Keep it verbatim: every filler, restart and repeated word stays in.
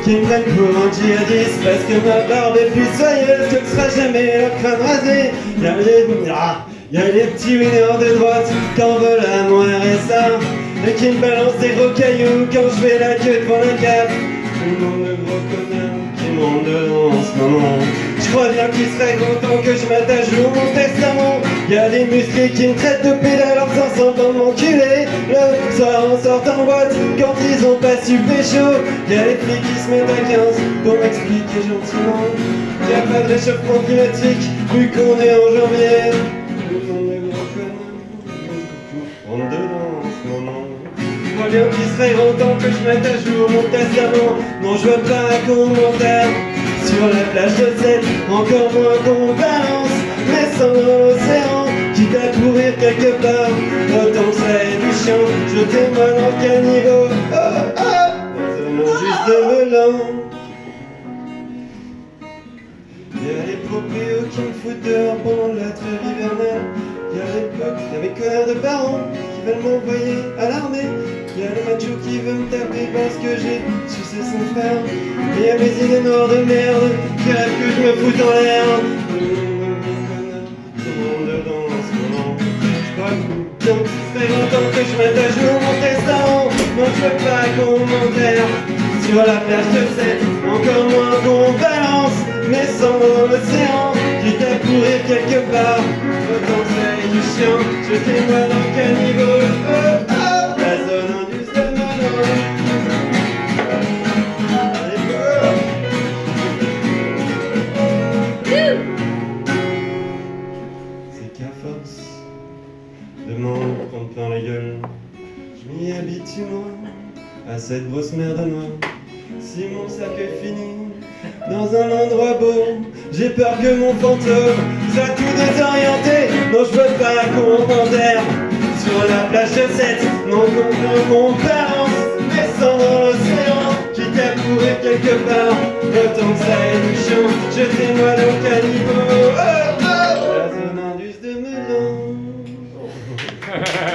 qui me prennent pour un djihadiste parce que ma barbe est plus soyeuse que ne sera jamais la crâne rasée. Y'a les, ah, y'a les petits winners de droite qui en veulent à mon R S A et qui me balancent des gros cailloux quand je fais la queue devant la cave. Tout le monde de gros connards qui montent dedans en ce moment. Je crois bien qu'il serait content que je m'attache au mon testament. Y'a des musclés qui me traitent de pédale en faisant semblant de m'enculer le soir en sortant en boîte quand ils ont pas su pécho. Y'a les flics qui se mettent à quinze pour m'expliquer gentiment y'a pas de réchauffement climatique vu qu'on est en janvier. Tout le monde est gros connards, rentre dedans en ce moment. Je crois bien qu'il serait content que je mette à jour mon testament. Non, je veux pas un commentaire sur la plage de Sète, encore moins qu'on balance mes sangs dans l'océan. Quitte à courir quelque part, autant que ça ait du chien. Jetez-moi dans le caniveau, oh oh, dans un juste de Melun. Y'a les proprios qui me foutent dehors pendant la trêve hivernale. Y'a les blocs, y'a mes connards de parents qui veulent m'envoyer à l'armée. Y'a le macho qui veut me taper parce que j'ai sucé son frère. Et y'a mes idées noires de merde qui rêvent que je me foute en l'air. Tout le monde dedans en ce moment. J'crois bien qu'il serait content que je mette à jour mon testament. Non, je veux pas un commentaire sur la plage de Sète, encore moins qu'on balance mes sangs dans l'océan. Quitte à courir quelque part, autant que ça ait du chien. Jetez-moi dans le caniveau, oh, oh, la zone indus de Melun. Allez, go. C'est qu'à force de m'en prendre plein la gueule, je m'y habitue moi à cette grosse merde noire. Si mon sac est fini dans un endroit beau, j'ai peur que mon fantôme soit tout désorienté. Non, je veux pas un commentaire sur la plage de Sète. Non, qu'on balance mes sangs dans l'océan. Quitte à courir quelque part, autant que ça ait du chien. Jetez-moi dans le caniveau, oh, oh, la zone indus de Melun.